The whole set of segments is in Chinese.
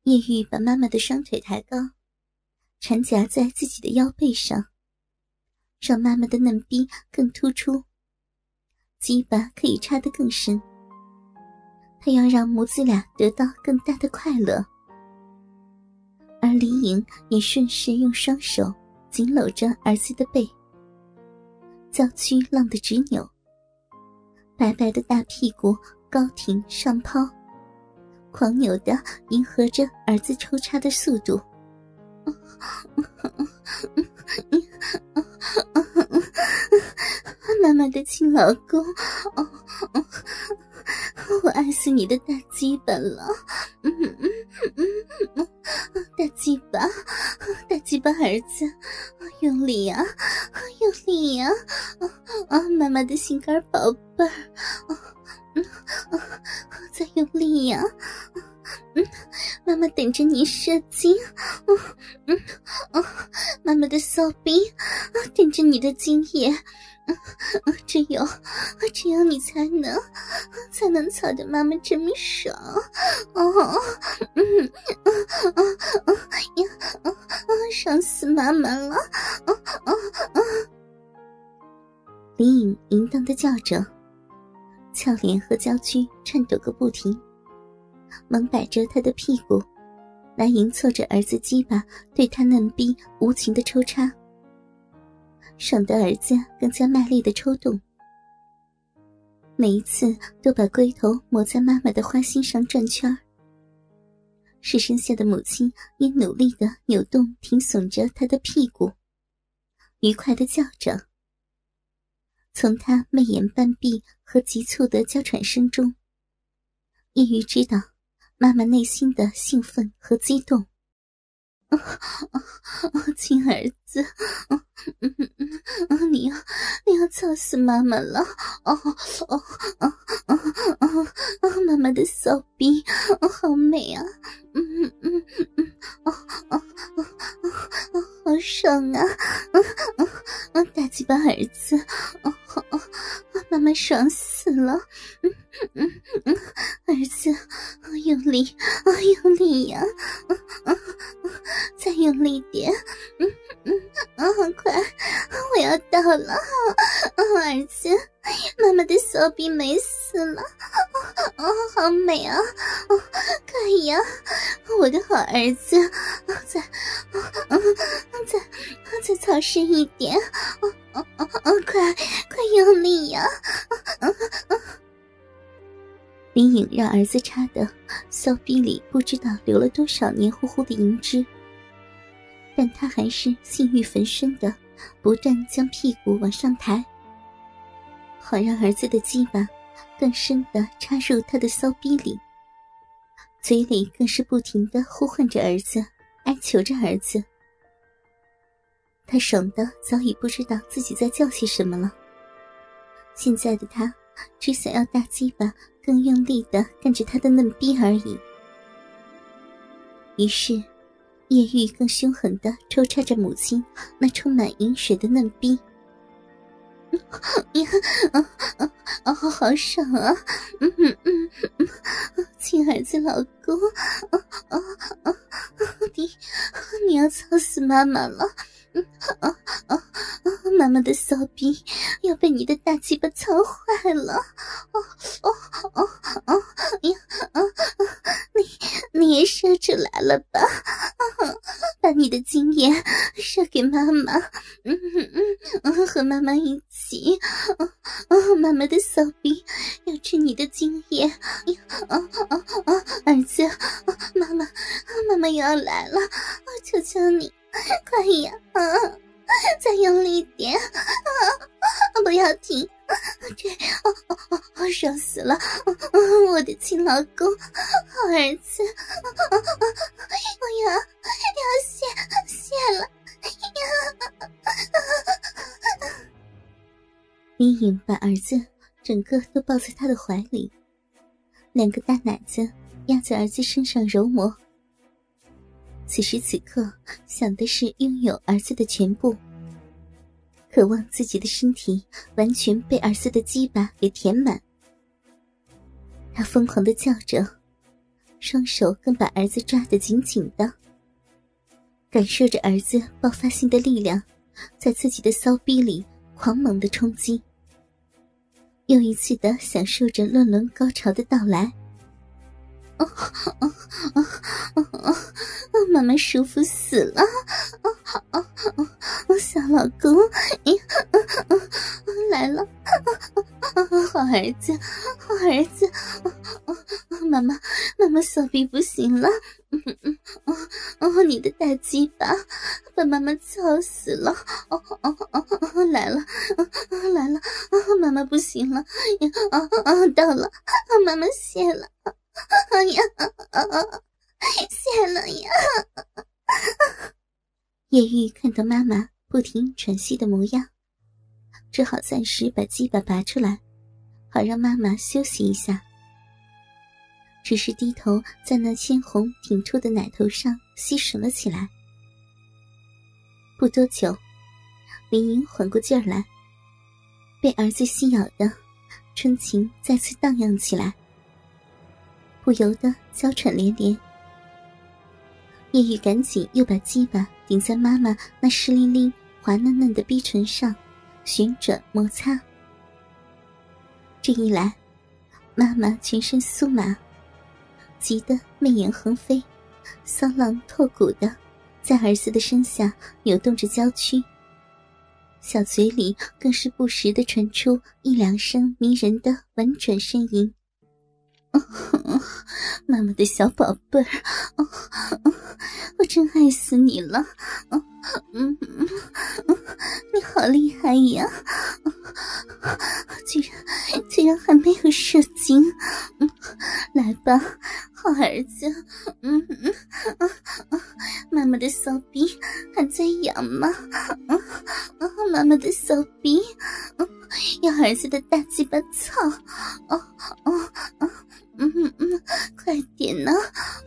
叶玉把妈妈的双腿抬高，缠夹在自己的腰背上，让妈妈的嫩逼更突出，鸡巴可以插得更深。他要让母子俩得到更大的快乐。而李颖也顺势用双手紧搂着儿子的背，娇躯浪得直扭，白白的大屁股高挺上抛，狂扭地迎合着儿子抽插的速度。妈妈的亲老公，我爱死你的大鸡巴了！大鸡巴，大鸡巴儿子，用力啊，用力啊！妈妈的心肝宝贝儿，再用力呀！妈妈等着你射精，妈妈的骚逼等着你的精液，只有你才能操得妈妈这么爽。爽死妈妈了！李颖淫荡地叫着，俏脸和娇躯颤抖个不停，猛摆着她的屁股来迎凑着儿子鸡巴对她嫩逼无情的抽插，爽得儿子更加卖力的抽动，每一次都把龟头抹在妈妈的花心上转圈。是生下的母亲也努力地扭动挺耸着她的屁股，愉快地叫着。从她媚眼半闭和急促的娇喘声中，叶玉知道妈妈内心的兴奋和激动。亲儿子，你要操死妈妈了！妈妈的骚逼好美啊！好爽啊！大鸡巴儿子，妈妈爽死了！儿子，用力，用力呀！再用力点！快，我要到了！儿子，妈妈的骚逼美死了！好美啊！可以啊，我的好儿子，再操深一点！快用力呀！李颖让儿子插的骚逼里不知道流了多少黏糊糊的银汁，但他还是性欲焚身的不断将屁股往上抬，好让儿子的鸡巴更深地插入他的骚逼里，嘴里更是不停地呼唤着儿子，哀求着儿子。他爽得早已不知道自己在叫些什么了，现在的他只想要大鸡巴更用力地干着他的嫩逼而已。于是叶玉更凶狠地抽插着母亲那充满饮水的嫩逼。好爽啊！亲儿子老公，你要操死妈妈了！妈妈的骚逼要被你的大鸡巴操坏了！你也射出来了吧？把你的精液射给妈妈，和妈妈一起。妈妈的骚逼要吃你的精液。儿子，妈妈又要来了，求求你，快呀！再用力点！不要停！爽死了！我的亲老公，好儿子，我要谢了！李颖把儿子整个都抱在他的怀里，两个大奶子压在儿子身上揉磨。此时此刻想的是拥有儿子的全部，渴望自己的身体完全被儿子的鸡巴给填满。他疯狂地叫着， 双手更把儿子抓得紧紧的，感受着儿子爆发性的力量在自己的骚逼里狂猛的冲击，又一次的享受着乱伦高潮的到来。妈妈舒服死了，小老公来了，好儿子，好儿子，妈妈骚逼不行了，你的大鸡巴把妈妈操死了，来了，妈妈不行了，到了，妈妈谢了，哎呀，谢了呀！叶玉看到妈妈不停喘息的模样，只好暂时把鸡巴拔出来，好让妈妈休息一下。只是低头在那鲜红挺出的奶头上吸吮了起来。不多久，林莹缓过劲儿来，被儿子吸咬的春情再次荡漾起来，不由得娇喘连连。叶玉赶紧又把鸡巴顶在妈妈那湿淋淋滑嫩嫩的逼唇上旋转摩擦。这一来，妈妈全身酥麻，急得媚眼横飞，骚浪透骨的在儿子的身下扭动着娇躯，小嘴里更是不时地传出一两声迷人的婉转呻吟。妈妈的小宝贝儿，我真爱死你了，你好厉害呀，居然还没有射精，来吧，好儿子，妈妈的骚逼还在痒吗？妈妈的骚逼要儿子的大鸡巴操，快点呢，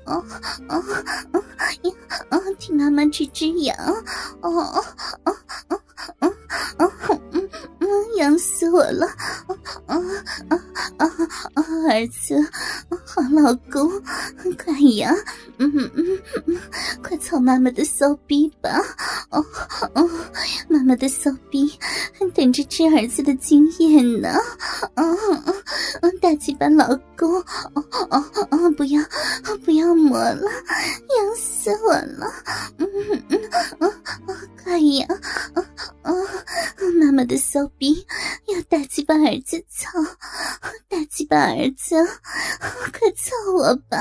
替妈妈止止痒，痒死我了，儿子，好老公，快呀，快操妈妈的骚逼吧，妈妈的骚逼还等着吃儿子的经验呢，大鸡巴老公，不要摸了，痒死我了，快呀，妈妈的骚逼要大鸡巴儿子操，大鸡巴儿子，快操我吧！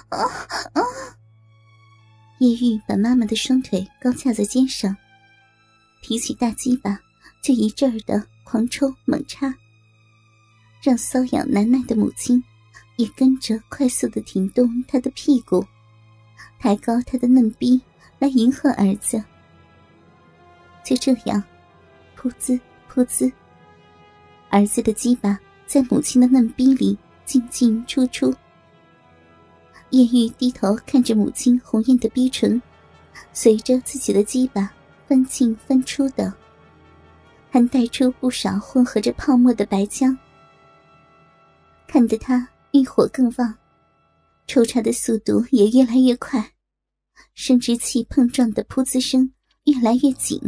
叶玉把妈妈的双腿高架在肩上，提起大鸡巴就一阵儿的狂抽猛插，让瘙痒难耐的母亲也跟着快速地挺动她的屁股，抬高她的嫩逼来迎合儿子。就这样，噗滋噗滋，儿子的鸡巴在母亲的嫩逼里进进出出。叶玉低头看着母亲红艳的逼唇，随着自己的鸡巴翻进翻出的，还带出不少混合着泡沫的白浆，看得他欲火更旺，抽插的速度也越来越快，生殖器碰撞的噗滋声越来越紧。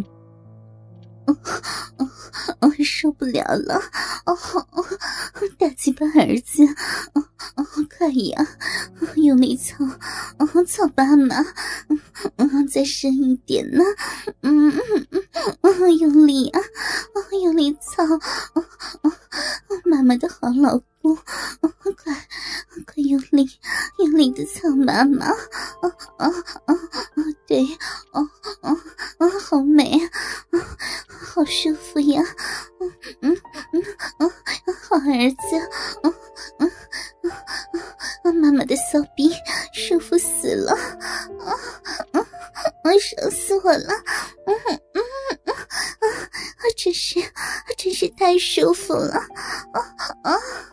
受不了了，大鸡巴儿子，快呀，用力操，操爸妈，再深一点呢，用力啊，用力操，妈妈的好老公，快用力的操妈妈，对，好美啊，好舒服呀，好儿子，妈妈的骚逼舒服死了，爽死我了，真是太舒服了，